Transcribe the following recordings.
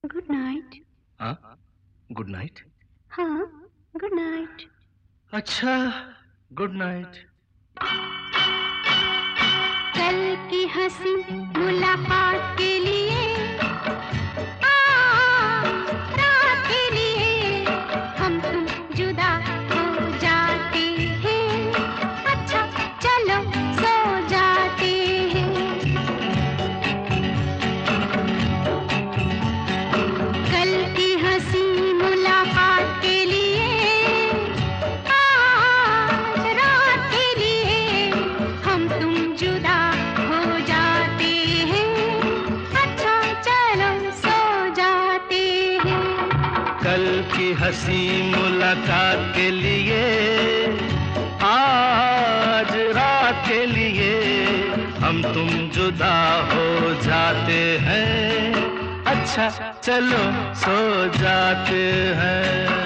Good night. हाँ, good night. हाँ, good night. अच्छा, गुड नाइट। कल की हंसी मुलाकात के लिए रात के लिए हम तुम जुदा हो जाते हैं। अच्छा चलो सो जाते हैं। कल की हंसी मुलाकात के लिए आज रात के लिए हम तुम जुदा हो जाते हैं। अच्छा चलो सो जाते हैं। कल की हंसी मुलाकात के लिए आज रात के लिए हम तुम जुदा हो जाते हैं। अच्छा चलो सो जाते हैं।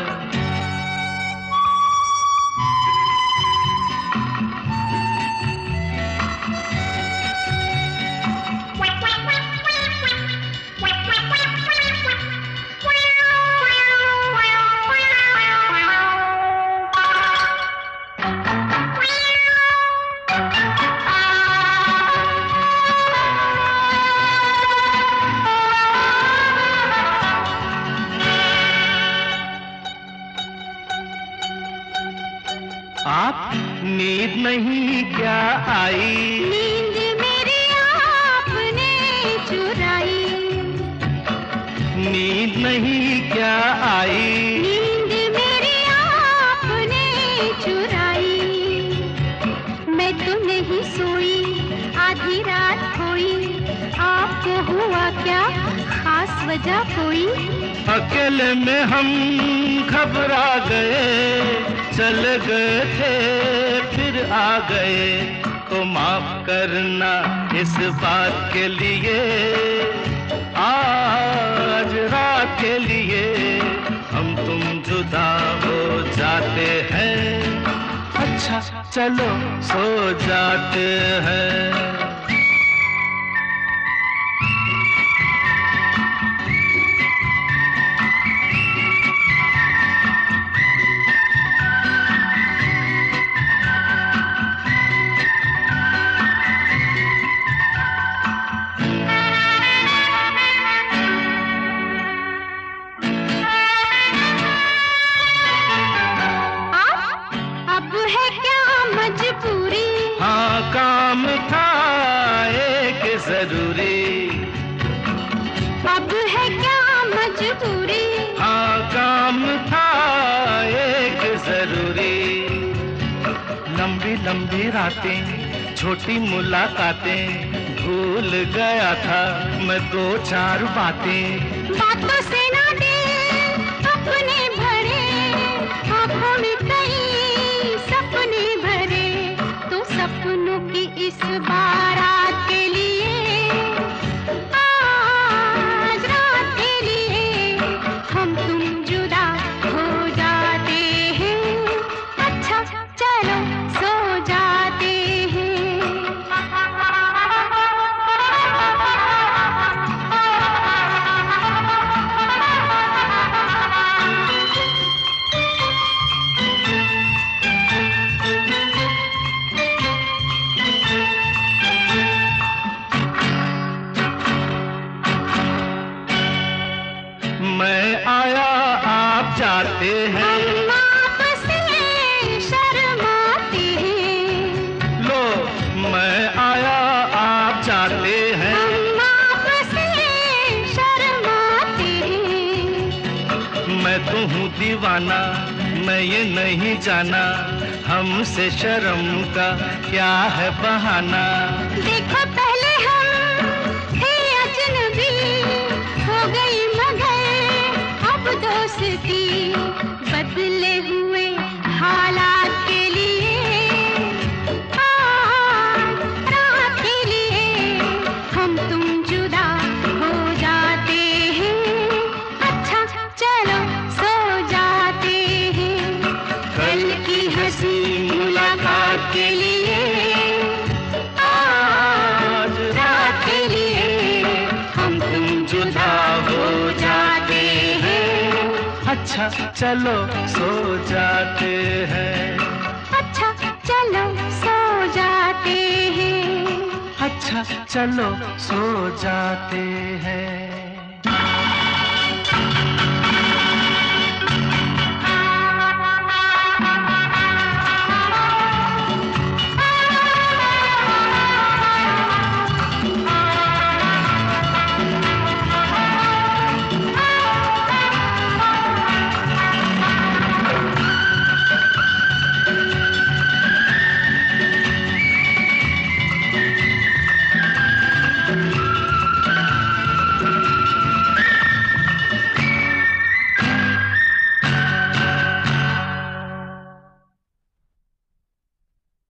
आप नींद नहीं क्या आई? नींद मेरी आपने चुराई। नींद नहीं क्या आई? नींद मेरी आपने चुराई। मैं तो नहीं सोई आधी रात खोई। आपको हुआ क्या खास वजह कोई? अकेले में हम घबरा गए, चल गए थे फिर आ गए। तो माफ करना इस बात के लिए, आज रात के लिए हम तुम जुदा हो जाते हैं। अच्छा चलो सो जाते हैं। अब है क्या मजबूरी? हाँ, काम था एक जरूरी। अब है क्या मजबूरी? हाँ, काम था एक जरूरी। लंबी लंबी रातें, छोटी मुलाकातें, भूल गया था मैं दो चार बातें। बातों से ना दे अपने भरे, आँखों में कई सपने भरे। तो सपनों की इस बारात के लिए, आज रात के लिए हम तुम जुदा हो जाते हैं। अच्छा चलो सो जाते हैं। मैं आया आप जाते हैं। हम आपसे शर्माते हैं। लो मैं आया आप जाते हैं। हम आपसे शर्माते हैं। मैं तो हूँ दीवाना, मैं ये नहीं जाना हमसे शर्म का क्या है बहाना। देखो पहले हम थे अजनबी, हो गई मगर अब दोस्ती। बदले हुए हालात के लिए, आज रात के लिए हम तुम जुदा हो जाते हैं। अच्छा चलो सो जाते हैं। कल की हंसी मुलाकात के लिए, आज रात के लिए हम तुम जुदा हो जाते अच्छा चलो सो जाते हैं, अच्छा चलो सो जाते हैं, अच्छा चलो सो जाते हैं।